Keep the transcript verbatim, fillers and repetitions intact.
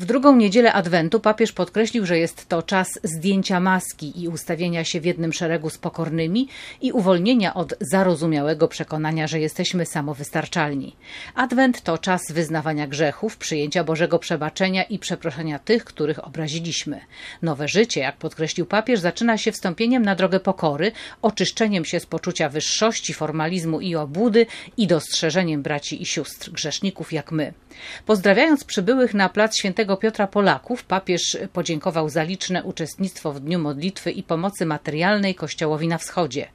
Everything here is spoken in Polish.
W drugą niedzielę Adwentu papież podkreślił, że jest to czas zdjęcia maski i ustawienia się w jednym szeregu z pokornymi i uwolnienia od zarozumiałego przekonania, że jesteśmy samowystarczalni. Adwent to czas wyznawania grzechów, przyjęcia Bożego przebaczenia i przeproszenia tych, których obraziliśmy. Nowe życie, jak podkreślił papież, zaczyna się wstąpieniem na drogę pokory, oczyszczeniem się z poczucia wyższości, formalizmu i obłudy i dostrzeżeniem braci i sióstr, grzeszników jak my. Pozdrawiając przybyłych na plac Świętego Piotra Polaków, papież podziękował za liczne uczestnictwo w Dniu Modlitwy i Pomocy Materialnej Kościołowi na Wschodzie.